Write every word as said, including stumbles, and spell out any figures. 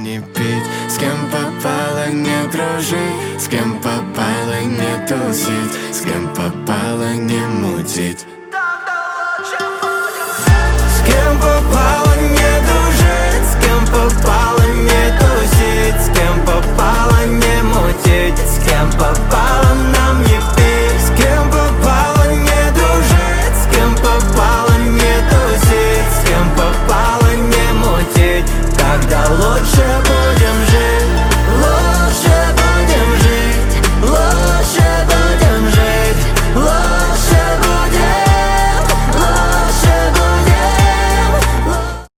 не пить, с кем попало не дружить, с кем попало не тусить, с кем попало не мутить.